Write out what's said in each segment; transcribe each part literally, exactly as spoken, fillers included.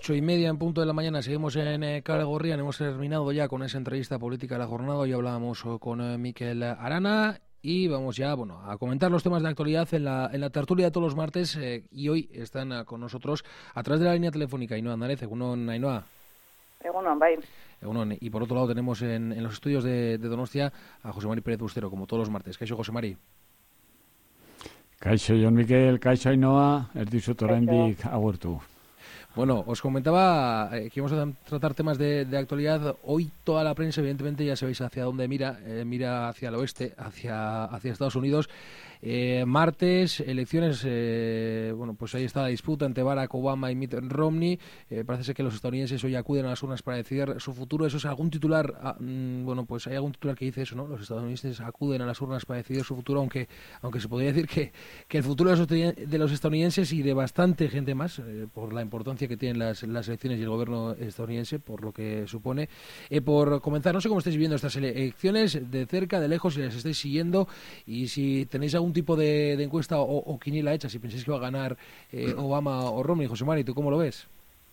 ocho y media en punto de la mañana. Seguimos en eh, Kale Gorrian. Hemos terminado ya con esa entrevista política de la jornada. Hoy hablábamos oh, con eh, Mikel Arana y vamos ya bueno, a comentar los temas de actualidad en la, en la tertulia de todos los martes. Eh, y hoy están uh, con nosotros a través de la línea telefónica Ainhoa Andárez. Egunon, Ainhoa. Egunon, bai. Egunon. Y por otro lado tenemos en, en los estudios de, de Donostia a José Mari Pérez Bustero, como todos los martes. ¿Qué es José Mari? Kaixo, Jon Mikel, kaixo Ainhoa, erdizut oraindik agurtu. Bueno, os comentaba eh, que íbamos a tratar temas de, de actualidad. Hoy toda la prensa, evidentemente, ya sabéis hacia dónde mira. Eh, mira hacia el oeste, hacia, hacia Estados Unidos. Eh, martes, elecciones, eh, bueno, pues ahí está la disputa entre Barack Obama y Mitt Romney. Eh, parece ser que los estadounidenses hoy acuden a las urnas para decidir su futuro. Eso es algún titular, ah, mmm, bueno, pues hay algún titular que dice eso, ¿no? Los estadounidenses acuden a las urnas para decidir su futuro, aunque aunque se podría decir que, que el futuro de los estadounidenses y de bastante gente más, eh, por la importancia que tienen las, las elecciones y el gobierno estadounidense, por lo que supone. Eh, por comenzar, no sé cómo estáis viviendo estas elecciones, de cerca, de lejos, si las estáis siguiendo y si tenéis algún tipo de, de encuesta o, o quiniela hecha, si pensáis que va a ganar eh, Obama o Romney. José Mari, ¿tú cómo lo ves?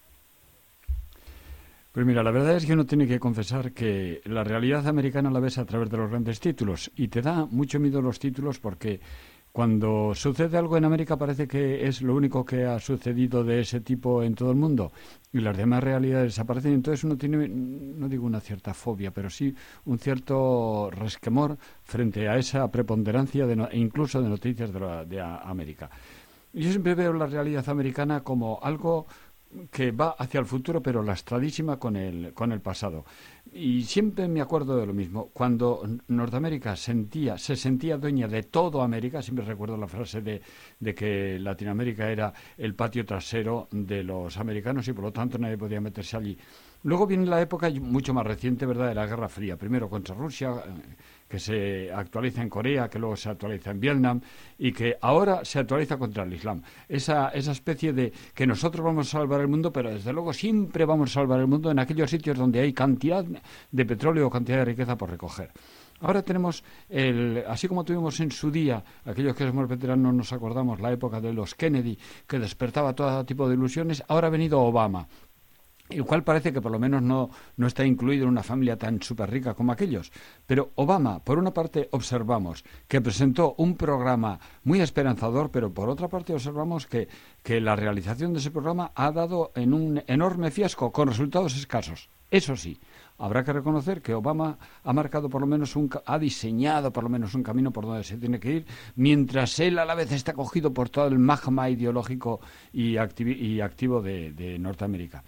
Pues mira, la verdad es que uno tiene que confesar que la realidad americana la ves a través de los grandes títulos y te da mucho miedo los títulos porque cuando sucede algo en América parece que es lo único que ha sucedido de ese tipo en todo el mundo y las demás realidades desaparecen. Entonces uno tiene, no digo una cierta fobia, pero sí un cierto resquemor frente a esa preponderancia de no, incluso de noticias de, la, de América. Yo siempre veo la realidad americana como algo que va hacia el futuro, pero lastradísima con el, con el pasado. Y siempre me acuerdo de lo mismo. Cuando Norteamérica sentía, se sentía dueña de todo América, siempre recuerdo la frase de, de que Latinoamérica era el patio trasero de los americanos y por lo tanto nadie podía meterse allí. Luego viene la época mucho más reciente, ¿verdad?, de la Guerra Fría. Primero contra Rusia, que se actualiza en Corea, que luego se actualiza en Vietnam y que ahora se actualiza contra el Islam. Esa, esa especie de que nosotros vamos a salvar el mundo, pero desde luego siempre vamos a salvar el mundo en aquellos sitios donde hay cantidad de petróleo o cantidad de riqueza por recoger. Ahora tenemos, el, así como tuvimos en su día, aquellos que somos veteranos nos acordamos, la época de los Kennedy, que despertaba todo tipo de ilusiones, ahora ha venido Obama, el cual parece que por lo menos no, no está incluido en una familia tan súper rica como aquellos. Pero Obama, por una parte, observamos que presentó un programa muy esperanzador, pero por otra parte observamos que, que la realización de ese programa ha dado en un enorme fiasco, con resultados escasos. Eso sí, habrá que reconocer que Obama ha marcado por lo menos un, ha diseñado por lo menos un camino por donde se tiene que ir, mientras él a la vez está cogido por todo el magma ideológico y, activi, y activo de, de Norteamérica.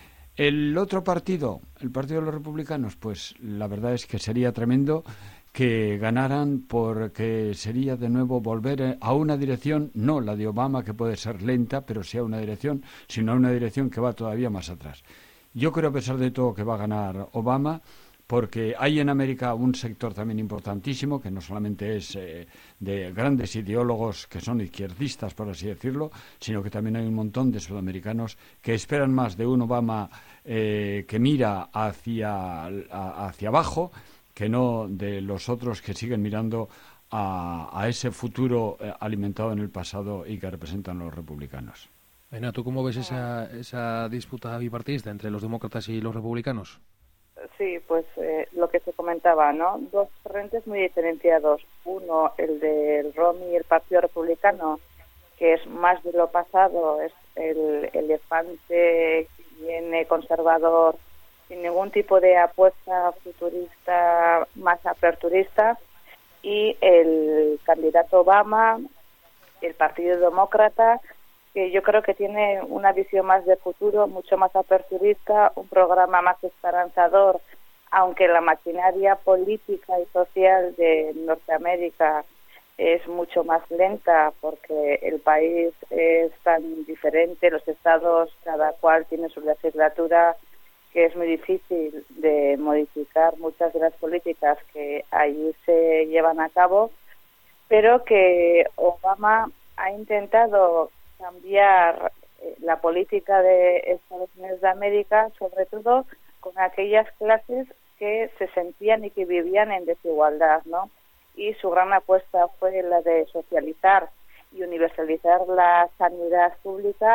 El otro partido, el Partido de los Republicanos, pues la verdad es que sería tremendo que ganaran porque sería de nuevo volver a una dirección, no la de Obama, que puede ser lenta, pero sí a una dirección, sino a una dirección que va todavía más atrás. Yo creo, a pesar de todo, que va a ganar Obama, porque hay en América un sector también importantísimo, que no solamente es eh, de grandes ideólogos que son izquierdistas, por así decirlo, sino que también hay un montón de sudamericanos que esperan más de un Obama eh, que mira hacia, a, hacia abajo, que no de los otros que siguen mirando a, a ese futuro eh, alimentado en el pasado y que representan los republicanos. Ana, ¿tú cómo ves esa, esa disputa bipartidista entre los demócratas y los republicanos? Sí, pues eh, lo que se comentaba, ¿no? Dos frentes muy diferenciados. Uno, el del Romney y el Partido Republicano, que es más de lo pasado, es el elefante que viene conservador, sin ningún tipo de apuesta futurista, más aperturista, y el candidato Obama, el Partido Demócrata, que yo creo que tiene una visión más de futuro, mucho más aperturista, un programa más esperanzador, aunque la maquinaria política y social de Norteamérica es mucho más lenta porque el país es tan diferente, los estados, cada cual tiene su legislatura, que es muy difícil de modificar muchas de las políticas que allí se llevan a cabo, pero que Obama ha intentado cambiar eh, la política de Estados Unidos de América, sobre todo con aquellas clases que se sentían y que vivían en desigualdad, ¿no? Y su gran apuesta fue la de socializar y universalizar la sanidad pública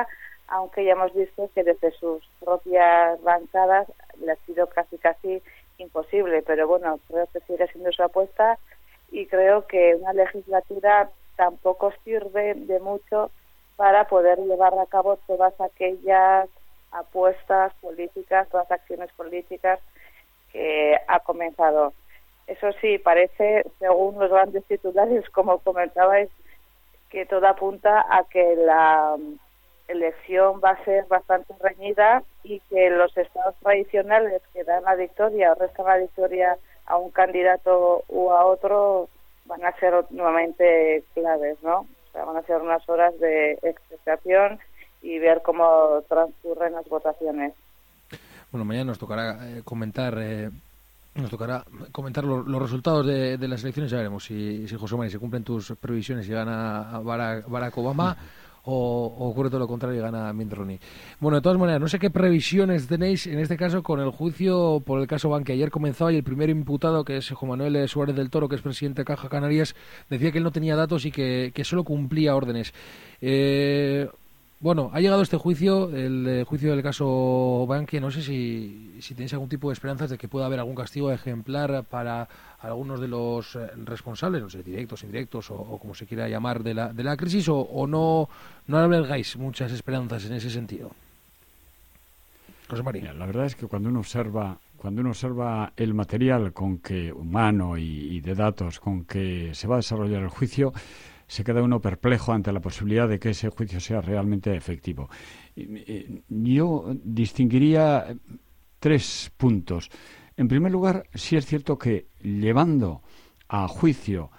aunque ya hemos visto que desde sus propias bancadas le ha sido casi casi imposible, pero bueno, creo que sigue siendo su apuesta y creo que una legislatura tampoco sirve de mucho para poder llevar a cabo todas aquellas apuestas políticas, todas las acciones políticas que ha comenzado. Eso sí, parece, según los grandes titulares, como comentabais, que todo apunta a que la elección va a ser bastante reñida y que los estados tradicionales que dan la victoria o restan la victoria a un candidato u a otro van a ser nuevamente claves, ¿no? O sea, van a ser unas horas de expectación y ver cómo transcurren las votaciones. Bueno, mañana nos tocará eh, comentar eh, nos tocará comentar lo, los resultados de, de las elecciones. Ya veremos si, si José María, se cumplen tus previsiones y gana Barack, Barack Obama o, o ocurre todo lo contrario y gana Mitt Romney. Bueno, de todas maneras, no sé qué previsiones tenéis en este caso con el juicio por el caso Bankia. Ayer comenzó y el primer imputado, que es Juan Manuel Suárez del Toro, que es presidente de Caja Canarias, decía que él no tenía datos y que, que solo cumplía órdenes. Eh... Bueno, ha llegado este juicio, el eh, juicio del caso Bankia. No sé si, si tenéis algún tipo de esperanzas de que pueda haber algún castigo ejemplar para algunos de los eh, responsables, no sé, directos, indirectos o, o como se quiera llamar, de la, de la crisis, o, o no, no albergáis muchas esperanzas en ese sentido. José María. Mira, la verdad es que cuando uno observa, cuando uno observa el material con que humano y, y de datos con que se va a desarrollar el juicio, se queda uno perplejo ante la posibilidad de que ese juicio sea realmente efectivo. Yo distinguiría tres puntos. En primer lugar, sí es cierto que llevando a juicio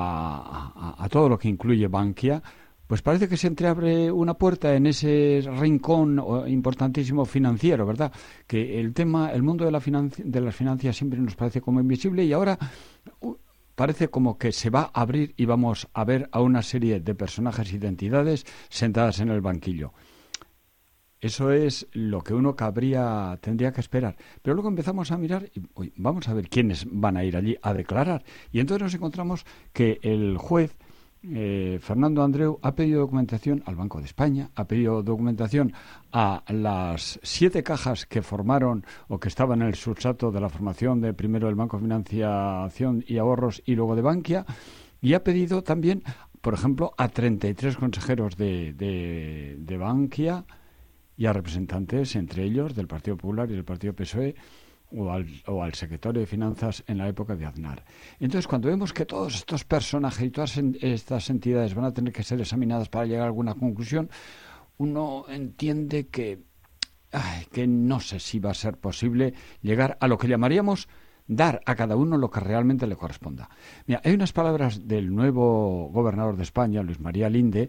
a, a, a todo lo que incluye Bankia, pues parece que se entreabre una puerta en ese rincón importantísimo financiero, ¿verdad? Que el tema, el mundo de, la financi- de las finanzas siempre nos parece como invisible y ahora Uh, parece como que se va a abrir y vamos a ver a una serie de personajes y de entidades sentadas en el banquillo. Eso es lo que uno cabría, tendría que esperar. Pero luego empezamos a mirar y uy, vamos a ver quiénes van a ir allí a declarar. Y entonces nos encontramos que el juez eh, Fernando Andreu ha pedido documentación al Banco de España, ha pedido documentación a las siete cajas que formaron o que estaban en el sustrato de la formación de primero del Banco de Financiación y Ahorros y luego de Bankia, y ha pedido también, por ejemplo, a treinta y tres consejeros de, de, de Bankia y a representantes, entre ellos, del Partido Popular y del Partido P S O E, o al, o al secretario de Finanzas en la época de Aznar. Entonces, cuando vemos que todos estos personajes y todas en, estas entidades van a tener que ser examinadas para llegar a alguna conclusión, uno entiende que, ay, que no sé si va a ser posible llegar a lo que llamaríamos dar a cada uno lo que realmente le corresponda. Mira, hay unas palabras del nuevo gobernador de España, Luis María Linde,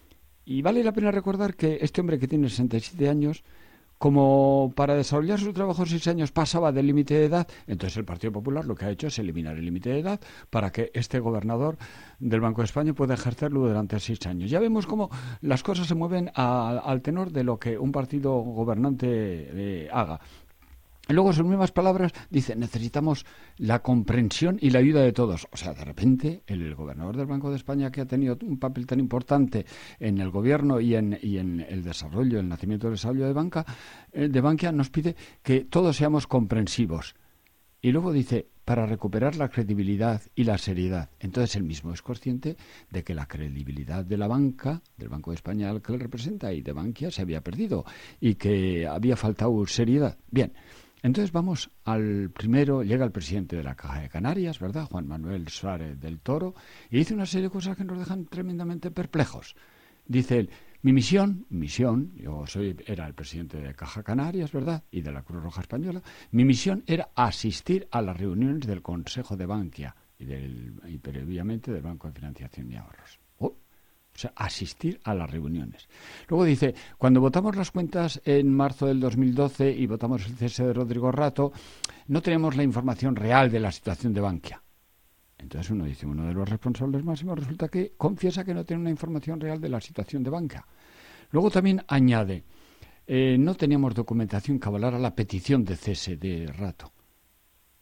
y vale la pena recordar que este hombre que tiene sesenta y siete años, como para desarrollar su trabajo en seis años pasaba del límite de edad, entonces el Partido Popular lo que ha hecho es eliminar el límite de edad para que este gobernador del Banco de España pueda ejercerlo durante seis años. Ya vemos cómo las cosas se mueven a, al tenor de lo que un partido gobernante eh, haga. Y luego, en sus mismas palabras, dice, necesitamos la comprensión y la ayuda de todos. O sea, de repente, el gobernador del Banco de España, que ha tenido un papel tan importante en el gobierno y en, y en el desarrollo, el nacimiento del desarrollo de, banca, eh, de Bankia, nos pide que todos seamos comprensivos. Y luego dice, para recuperar la credibilidad y la seriedad. Entonces, él mismo es consciente de que la credibilidad de la banca, del Banco de España al que él representa, y de Bankia, se había perdido y que había faltado seriedad. Bien. Entonces vamos al primero, llega el presidente de la Caja de Canarias, ¿verdad?, Juan Manuel Suárez del Toro, y dice una serie de cosas que nos dejan tremendamente perplejos. Dice él, mi misión, misión, yo soy, era el presidente de Caja Canarias, ¿verdad?, y de la Cruz Roja Española, mi misión era asistir a las reuniones del Consejo de Bankia y, del, y previamente del Banco de Financiación y Ahorros. Oh. O sea, asistir a las reuniones. Luego dice, cuando votamos las cuentas en marzo del dos mil doce y votamos el cese de Rodrigo Rato, no tenemos la información real de la situación de Bankia. Entonces uno dice, uno de los responsables máximos resulta que confiesa que no tiene una información real de la situación de Bankia. Luego también añade, eh, no teníamos documentación que avalara la petición de cese de Rato.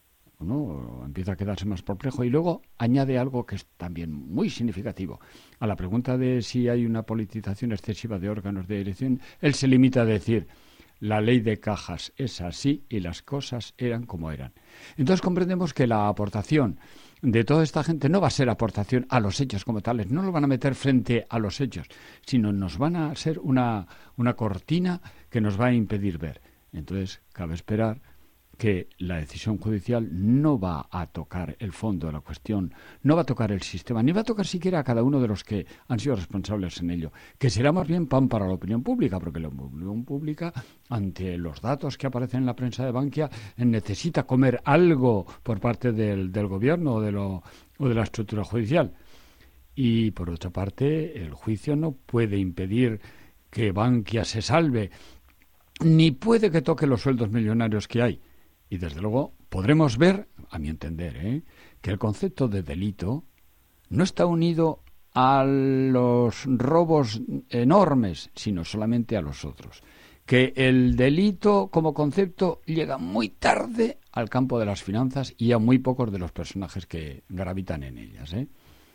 ¿no? Empieza a quedarse más perplejo y luego añade algo que es también muy significativo. A la pregunta de si hay una politización excesiva de órganos de dirección, él se limita a decir: la ley de cajas es así y las cosas eran como eran. Entonces comprendemos que la aportación de toda esta gente no va a ser aportación a los hechos como tales, no lo van a meter frente a los hechos, sino nos van a ser una, una cortina que nos va a impedir ver. Entonces cabe esperar que la decisión judicial no va a tocar el fondo de la cuestión, no va a tocar el sistema, ni va a tocar siquiera a cada uno de los que han sido responsables en ello, que será más bien pan para la opinión pública, porque la opinión pública, ante los datos que aparecen en la prensa de Bankia, necesita comer algo por parte del, del gobierno o de, lo, o de la estructura judicial. Y, por otra parte, el juicio no puede impedir que Bankia se salve, ni puede que toque los sueldos millonarios que hay. Y, desde luego, podremos ver, a mi entender, ¿eh? que el concepto de delito no está unido a los robos enormes, sino solamente a los otros. Que el delito como concepto llega muy tarde al campo de las finanzas y a muy pocos de los personajes que gravitan en ellas. ¿eh?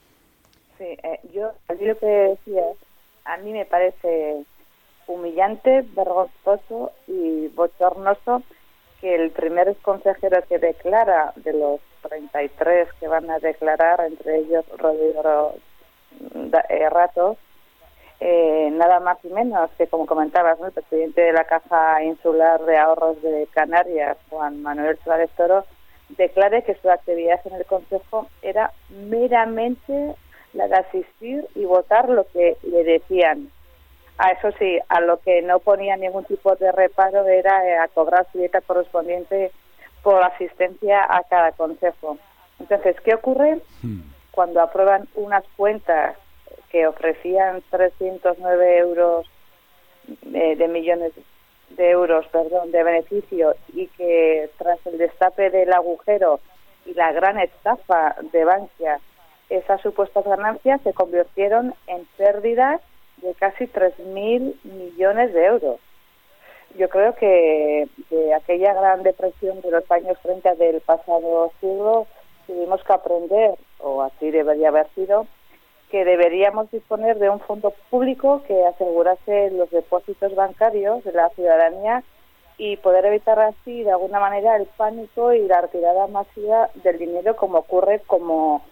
Sí, eh, yo, al lo que decías, a mí me parece humillante, vergonzoso y bochornoso que el primer consejero que declara, de los treinta y tres que van a declarar, entre ellos Rodrigo eh, Rato, eh, nada más y menos que, como comentabas, ¿no? El presidente de la Caja Insular de Ahorros de Canarias, Juan Manuel Suárez Toro, declare que su actividad en el Consejo era meramente la de asistir y votar lo que le decían. A eso sí, a lo que no ponía ningún tipo de reparo era eh, a cobrar su dieta correspondiente por asistencia a cada consejo. Entonces, ¿qué ocurre? Hmm. Cuando aprueban unas cuentas que ofrecían trescientos nueve euros eh, de millones de euros, perdón, de beneficio, y que tras el destape del agujero y la gran estafa de Bankia, esas supuestas ganancias se convirtieron en pérdidas de casi tres mil millones de euros. Yo creo que de aquella gran depresión de los años treinta del pasado siglo tuvimos que aprender, o así debería haber sido, que deberíamos disponer de un fondo público que asegurase los depósitos bancarios de la ciudadanía y poder evitar así, de alguna manera, el pánico y la retirada masiva del dinero, como ocurre como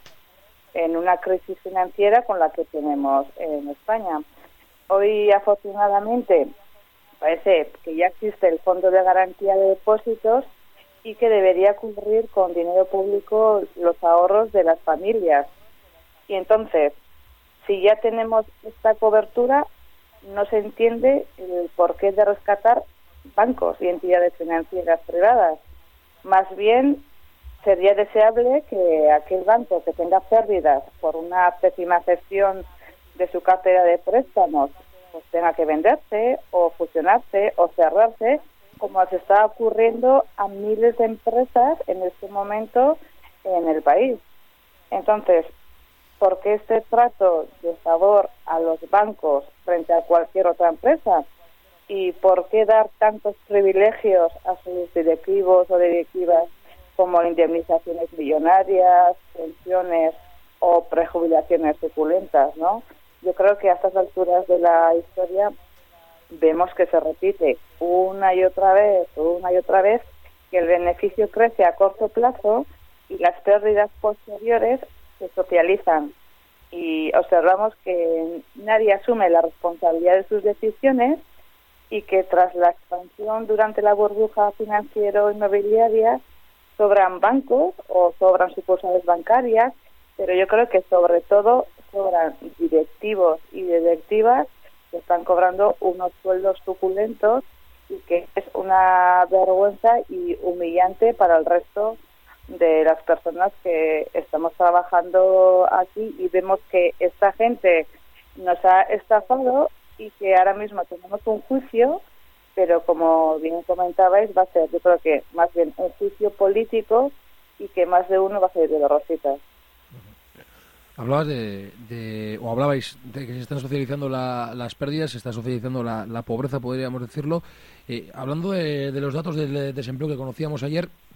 en una crisis financiera con la que tenemos en España. Hoy, afortunadamente, parece que ya existe el Fondo de Garantía de Depósitos y que debería cubrir con dinero público los ahorros de las familias. Y entonces, si ya tenemos esta cobertura, no se entiende el porqué de rescatar bancos y entidades financieras privadas. Más bien, sería deseable que aquel banco que tenga pérdidas por una pésima gestión de su cartera de préstamos, pues tenga que venderse o fusionarse o cerrarse, como se está ocurriendo a miles de empresas en este momento en el país. Entonces, ¿por qué este trato de favor a los bancos frente a cualquier otra empresa? ¿Y por qué dar tantos privilegios a sus directivos o directivas, como indemnizaciones millonarias, pensiones o prejubilaciones suculentas, ¿no? Yo creo que a estas alturas de la historia vemos que se repite una y otra vez, una y otra vez, que el beneficio crece a corto plazo y las pérdidas posteriores se socializan. Y observamos que nadie asume la responsabilidad de sus decisiones y que tras la expansión durante la burbuja financiero-inmobiliaria sobran bancos o sobran sucursales bancarias, pero yo creo que sobre todo sobran directivos y directivas que están cobrando unos sueldos suculentos y que es una vergüenza y humillante para el resto de las personas que estamos trabajando aquí, y vemos que esta gente nos ha estafado y que ahora mismo tenemos un juicio, pero como bien comentabais, va a ser, yo creo que más bien un juicio político y que más de uno va a salir de las rositas. Hablabas de, de, o hablabais de que se están socializando la, las pérdidas, se está socializando la, la pobreza, podríamos decirlo. Eh, hablando de, de los datos del desempleo que conocíamos ayer,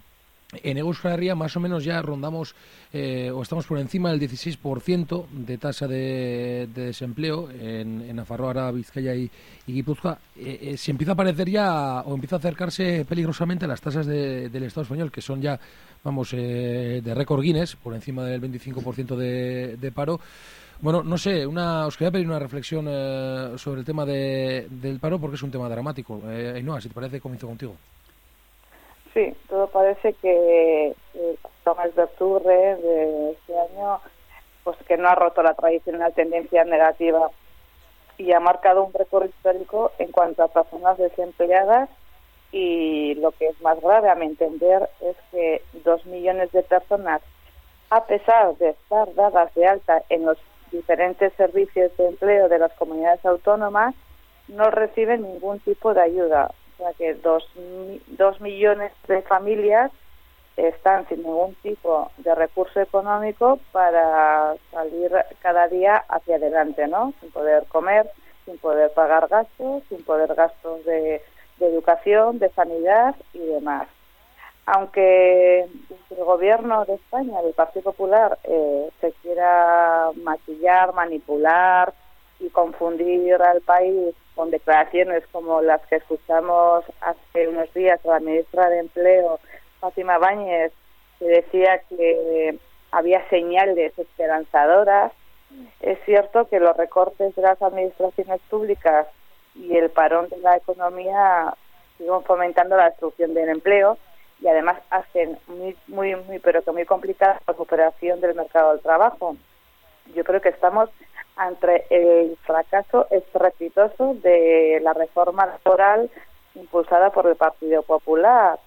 En Euskal Herria más o menos ya rondamos eh, o estamos por encima del dieciséis por ciento de tasa de, de desempleo en, en Nafarroa, Araba, Vizcaya y, y Guipúzcoa. Eh, eh, se empieza a parecer ya o empieza a acercarse peligrosamente a las tasas de, del Estado español, que son ya, vamos, eh, de récord Guinness, por encima del veinticinco por ciento de, de paro. Bueno, no sé, una, os quería pedir una reflexión eh, sobre el tema de, del paro, porque es un tema dramático. Eh, Ainhoa, si te parece, comienzo contigo. Sí, todo parece que el Tomás Berturre de este año, pues que no ha roto la tradicional tendencia negativa y ha marcado un récord histórico en cuanto a personas desempleadas, y lo que es más grave a mi entender es que dos millones de personas, a pesar de estar dadas de alta en los diferentes servicios de empleo de las comunidades autónomas, no reciben ningún tipo de ayuda. O sea que dos, dos millones de familias están sin ningún tipo de recurso económico para salir cada día hacia adelante, ¿no? Sin poder comer, sin poder pagar gastos, sin poder gastos de, de educación, de sanidad y demás. Aunque el gobierno de España, del Partido Popular, eh, se quiera maquillar, manipular y confundir al país con declaraciones como las que escuchamos hace unos días a la ministra de Empleo, Fátima Báñez, que decía que había señales esperanzadoras, es cierto que los recortes de las administraciones públicas y el parón de la economía siguen fomentando la destrucción del empleo y además hacen muy, muy, muy, pero que muy complicada la recuperación del mercado del trabajo. Yo creo que estamos ante el fracaso estrepitoso de la reforma laboral impulsada por el Partido Popular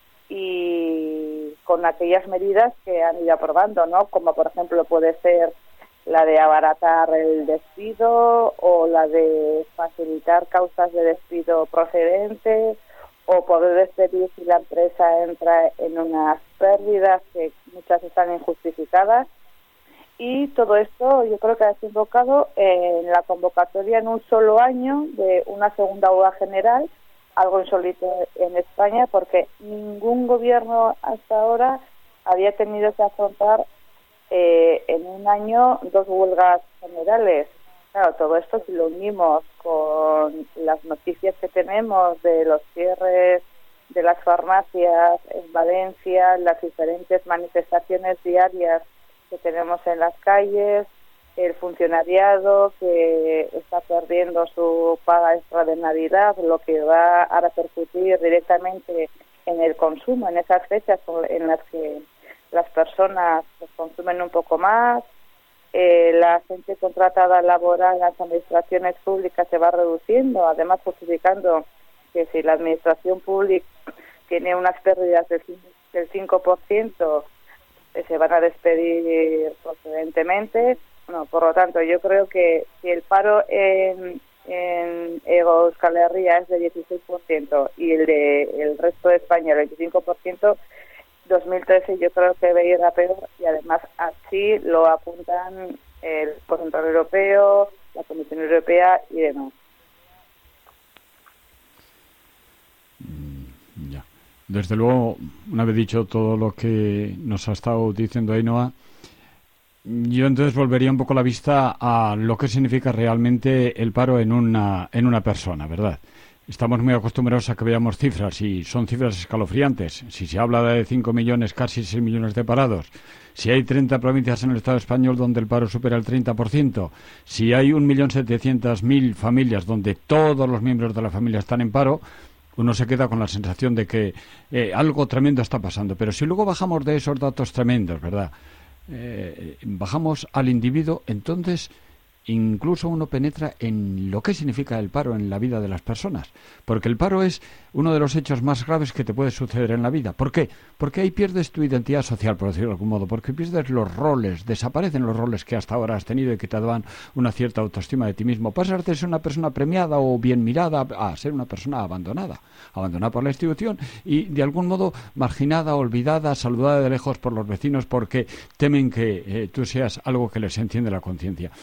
y con aquellas medidas que han ido aprobando, ¿no? Como por ejemplo puede ser la de abaratar el despido o la de facilitar causas de despido procedentes o poder despedir si la empresa entra en unas pérdidas que muchas están injustificadas. Y todo esto yo creo que ha desembocado en la convocatoria en un solo año de una segunda huelga general, algo insólito en España porque ningún gobierno hasta ahora había tenido que afrontar eh, en un año dos huelgas generales. Claro, todo esto si lo unimos con las noticias que tenemos de los cierres de las farmacias en Valencia, las diferentes manifestaciones diarias que tenemos en las calles, el funcionariado que está perdiendo su paga extra de Navidad, lo que va a repercutir directamente en el consumo, en esas fechas en las que las personas pues, consumen un poco más, eh, la gente contratada laboral en las administraciones públicas se va reduciendo, además justificando que si la administración pública tiene unas pérdidas del cinco por ciento, se van a despedir procedentemente. No, por lo tanto, yo creo que si el paro en, en Euskal Herria es de dieciséis por ciento y el de el resto de España el veinticinco por ciento, dos mil trece yo creo que va a ir a peor y además así lo apuntan el Banco Central Europeo, la Comisión Europea y demás. Desde luego, una vez dicho todo lo que nos ha estado diciendo Ainhoa, yo entonces volvería un poco la vista a lo que significa realmente el paro en una, en una persona, ¿verdad? Estamos muy acostumbrados a que veamos cifras y son cifras escalofriantes. Si se habla de cinco millones, casi seis millones de parados, si hay treinta provincias en el Estado español donde el paro supera el treinta por ciento, si hay un millón setecientas mil familias donde todos los miembros de la familia están en paro, uno se queda con la sensación de que eh, algo tremendo está pasando. Pero si luego bajamos de esos datos tremendos, ¿verdad? Eh, bajamos al individuo, entonces incluso uno penetra en lo que significa el paro en la vida de las personas, porque el paro es uno de los hechos más graves que te puede suceder en la vida. ¿Por qué? Porque ahí pierdes tu identidad social, por decirlo de algún modo, porque pierdes los roles, desaparecen los roles que hasta ahora has tenido y que te daban una cierta autoestima de ti mismo. Pasas de ser una persona premiada o bien mirada a ser una persona abandonada, abandonada por la institución y de algún modo marginada, olvidada, saludada de lejos por los vecinos porque temen que eh, tú seas algo que les enciende la conciencia. Y te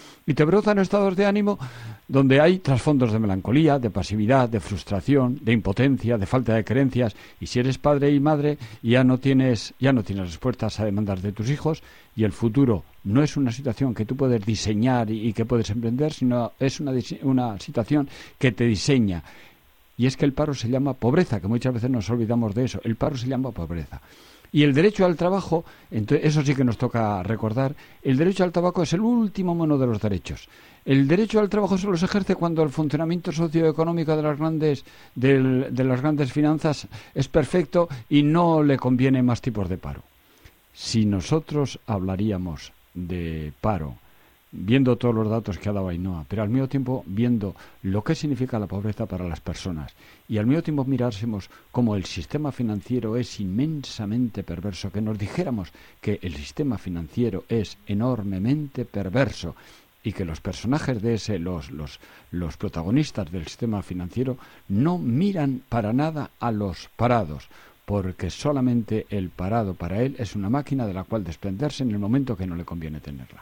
brotan estados de ánimo donde hay trasfondos de melancolía, de pasividad, de frustración, de impotencia, de falta de creencias, y si eres padre y madre ya no tienes ya no tienes respuestas a demandas de tus hijos, y el futuro no es una situación que tú puedes diseñar y, y que puedes emprender, sino es una, una situación que te diseña. Y es que el paro se llama pobreza, que muchas veces nos olvidamos de eso. El paro se llama pobreza. Y el derecho al trabajo, entonces, eso sí que nos toca recordar, el derecho al trabajo es el último mono de los derechos. El derecho al trabajo solo se ejerce cuando el funcionamiento socioeconómico de las grandes del, de las grandes finanzas es perfecto y no le conviene más tipos de paro. Si nosotros hablaríamos de paro, viendo todos los datos que ha dado Ainhoa, pero al mismo tiempo viendo lo que significa la pobreza para las personas, y al mismo tiempo mirásemos cómo el sistema financiero es inmensamente perverso, que nos dijéramos que el sistema financiero es enormemente perverso y que los personajes de ese, los, los, los protagonistas del sistema financiero no miran para nada a los parados, porque solamente el parado para él es una máquina de la cual desprenderse en el momento que no le conviene tenerla.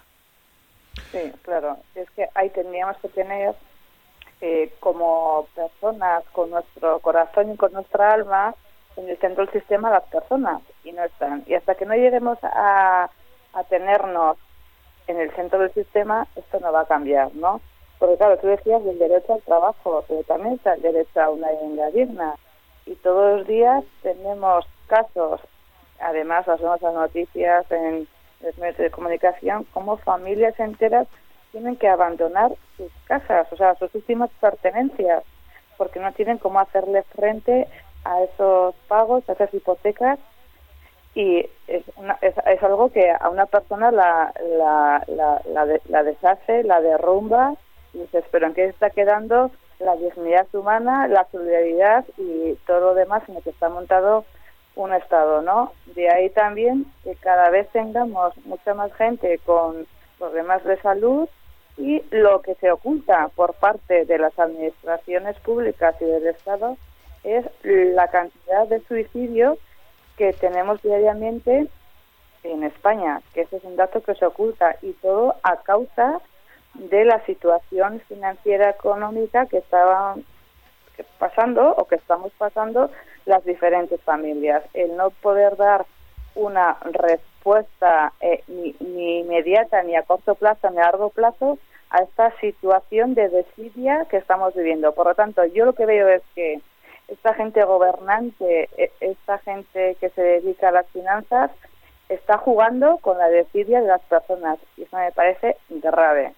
Sí, claro. Es que ahí tendríamos que tener eh, como personas con nuestro corazón y con nuestra alma en el centro del sistema las personas, y no están. Y hasta que no lleguemos a, a tenernos en el centro del sistema, esto no va a cambiar, ¿no? Porque claro, tú decías del derecho al trabajo, pero también está el derecho a una vivienda digna. Y todos los días tenemos casos, además las vemos las noticias en los medios de comunicación, como familias enteras tienen que abandonar sus casas, o sea, sus últimas pertenencias, porque no tienen cómo hacerle frente a esos pagos, a esas hipotecas, y es, una, es, es algo que a una persona la, la, la, la, de, la deshace, la derrumba, y dices, pero ¿en qué está quedando la dignidad humana, la solidaridad y todo lo demás en lo que está montado un Estado, ¿no? De ahí también que cada vez tengamos mucha más gente con problemas de salud, y lo que se oculta por parte de las administraciones públicas y del Estado es la cantidad de suicidios que tenemos diariamente en España, que ese es un dato que se oculta, y todo a causa de la situación financiera económica que estaban pasando o que estamos pasando las diferentes familias. El no poder dar una respuesta eh, ni, ni inmediata, ni a corto plazo, ni a largo plazo a esta situación de desidia que estamos viviendo. Por lo tanto, yo lo que veo es que esta gente gobernante, esta gente que se dedica a las finanzas, está jugando con la desidia de las personas, y eso me parece grave.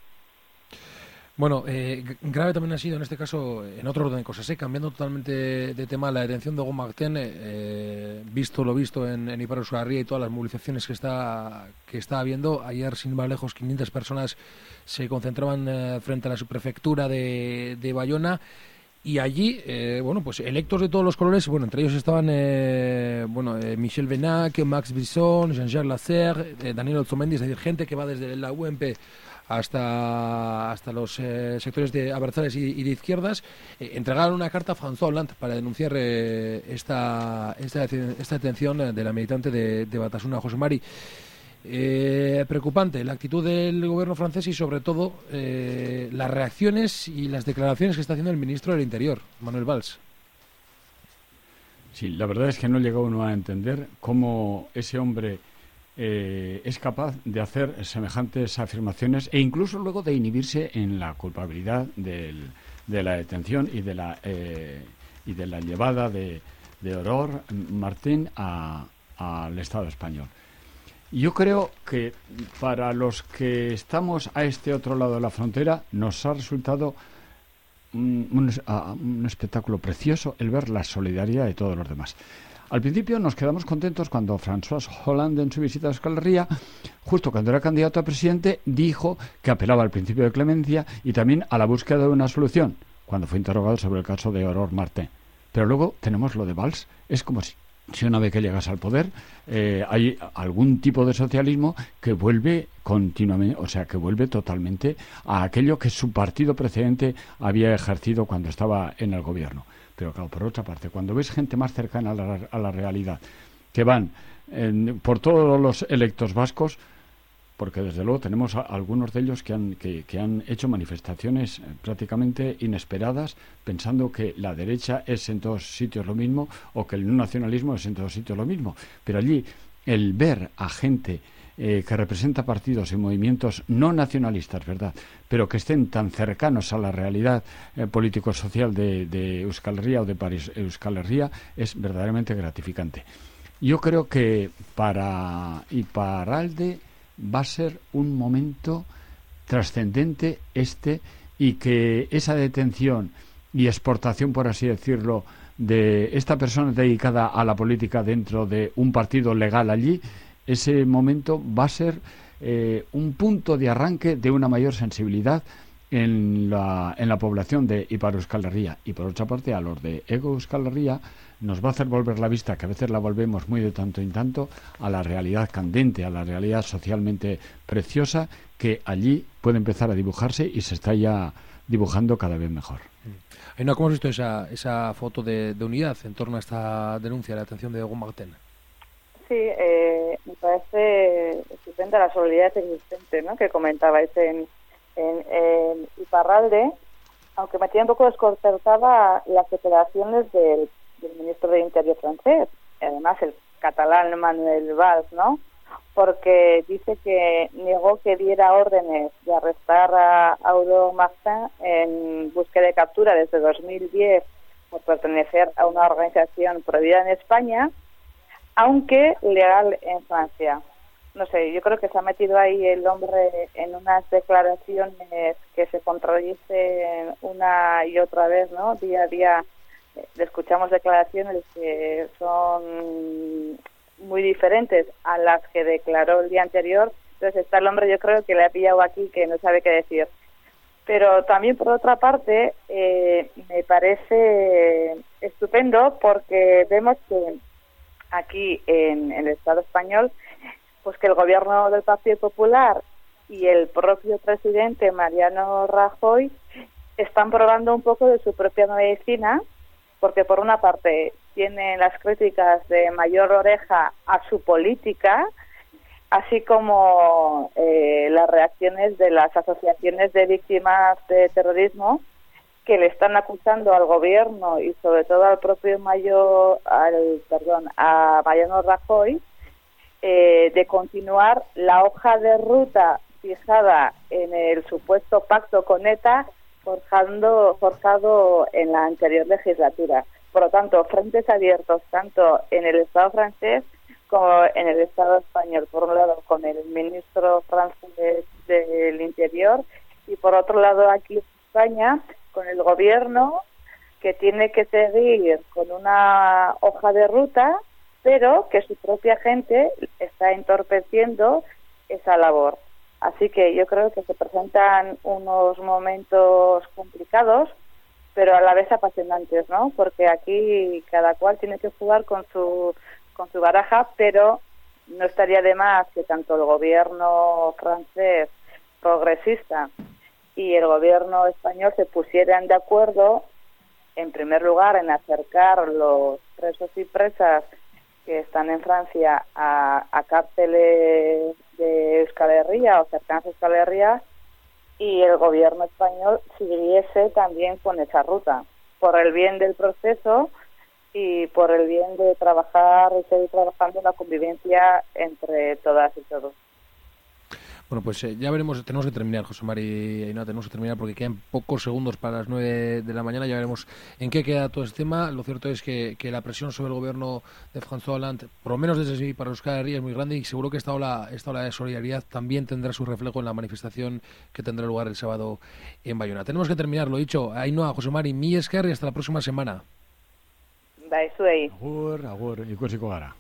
Bueno, eh, grave también ha sido en este caso, en otro orden de cosas, ¿eh? Cambiando totalmente de tema, la detención de Hugo Martín, eh, visto lo visto en, en Ipar-Euskal y todas las movilizaciones que está que está habiendo. Ayer, sin más lejos, quinientas personas se concentraban eh, frente a la subprefectura de, de Bayona. Y allí, eh, bueno, pues electos de todos los colores, bueno, entre ellos estaban, eh, bueno, eh, Michel Benac, Max Brisson, Jean-Jacques Lasserre, eh, Daniel Otzomendi, es decir, gente que va desde la U M P hasta hasta los eh, sectores de abertzales y, y de izquierdas, eh, entregaron una carta a François Hollande para denunciar eh, esta, esta esta detención de la militante de, de Batasuna, José Mari. Eh, preocupante la actitud del gobierno francés y sobre todo eh, las reacciones y las declaraciones que está haciendo el ministro del Interior, Manuel Valls. Sí, la verdad es que no llega uno a entender cómo ese hombre eh, es capaz de hacer semejantes afirmaciones e incluso luego de inhibirse en la culpabilidad del, de la detención y de la eh, y de la llevada de, de Aurore Martín a, al Estado español. Yo creo que para los que estamos a este otro lado de la frontera nos ha resultado un, un, un espectáculo precioso el ver la solidaridad de todos los demás. Al principio nos quedamos contentos cuando François Hollande, en su visita a Euskal Herria, justo cuando era candidato a presidente, dijo que apelaba al principio de clemencia y también a la búsqueda de una solución, cuando fue interrogado sobre el caso de Aurore Martín. Pero luego tenemos lo de Valls. Es como si Si una vez que llegas al poder, eh, hay algún tipo de socialismo que vuelve continuamente, o sea, que vuelve totalmente a aquello que su partido precedente había ejercido cuando estaba en el gobierno. Pero claro, por otra parte, cuando ves gente más cercana a la, a la realidad, que van eh, por todos los electos vascos, porque desde luego tenemos a, algunos de ellos que han, que, que han hecho manifestaciones prácticamente inesperadas, pensando que la derecha es en todos sitios lo mismo o que el no nacionalismo es en todos sitios lo mismo. Pero allí el ver a gente eh, que representa partidos y movimientos no nacionalistas, ¿verdad?, pero que estén tan cercanos a la realidad eh, político-social de, de Euskal Herria o de París Euskal Herria es verdaderamente gratificante. Yo creo que para Iparralde va a ser un momento trascendente este, y que esa detención y exportación, por así decirlo, de esta persona dedicada a la política dentro de un partido legal allí, ese momento va a ser eh, un punto de arranque de una mayor sensibilidad en la, en la población de Ipar Euskal Herria. Y por otra parte, a los de Hego Euskal Herria nos va a hacer volver la vista, que a veces la volvemos muy de tanto en tanto, a la realidad candente, a la realidad socialmente preciosa, que allí puede empezar a dibujarse y se está ya dibujando cada vez mejor. Ainhoa, ¿cómo has visto esa, esa foto de, de unidad en torno a esta denuncia, la detención de Egon Marten? Sí, eh, me parece estupenda la solidaridad existente, ¿no?, que comentabais en, en, en Iparralde, aunque me tiene un poco desconcertada las declaraciones del, del ministro de Interior francés, además el catalán Manuel Valls, ¿no?, porque dice que negó que diera órdenes de arrestar a Egon Marten en búsqueda de captura desde dos mil diez por pertenecer a una organización prohibida en España, aunque legal en Francia. No sé, yo creo que se ha metido ahí el hombre en unas declaraciones que se contradicen una y otra vez, ¿no? Día a día eh, le escuchamos declaraciones que son muy diferentes a las que declaró el día anterior. Entonces está el hombre, yo creo que le ha pillado aquí, que no sabe qué decir. Pero también, por otra parte, eh, me parece estupendo porque vemos que aquí en, en el Estado español, pues que el gobierno del Partido Popular y el propio presidente Mariano Rajoy están probando un poco de su propia medicina, porque por una parte tienen las críticas de mayor oreja a su política, así como eh, las reacciones de las asociaciones de víctimas de terrorismo, que le están acusando al gobierno y sobre todo al propio mayor, al, perdón, a Mariano Rajoy, eh, de continuar la hoja de ruta fijada en el supuesto pacto con ETA, forjando, forjado en la anterior legislatura. Por lo tanto, frentes abiertos tanto en el Estado francés como en el Estado español. Por un lado, con el ministro francés del Interior, y por otro lado, aquí en España, con el gobierno, que tiene que seguir con una hoja de ruta, pero que su propia gente está entorpeciendo esa labor. Así que yo creo que se presentan unos momentos complicados, pero a la vez apasionantes, ¿no? Porque aquí cada cual tiene que jugar con su con su baraja, pero no estaría de más que tanto el gobierno francés progresista y el gobierno español se pusieran de acuerdo, en primer lugar, en acercar los presos y presas que están en Francia a, a cárceles de Euskal Herria o cercanas a Euskal Herria, y el gobierno español siguiese también con esa ruta, por el bien del proceso y por el bien de trabajar y seguir trabajando en la convivencia entre todas y todos. Bueno, pues eh, ya veremos, tenemos que terminar, José Mari y Ainhoa, tenemos que terminar porque quedan pocos segundos para las nueve de la mañana, ya veremos en qué queda todo este tema. Lo cierto es que, que la presión sobre el gobierno de François Hollande, por lo menos desde sí para Euskal Herria, es muy grande, y seguro que esta ola, esta ola de solidaridad también tendrá su reflejo en la manifestación que tendrá lugar el sábado en Bayona. Tenemos que terminar, lo dicho. Ainhoa, José Mari, mi esker y hasta la próxima semana. Bai, zuei. Agur, agur, ikusiko gara.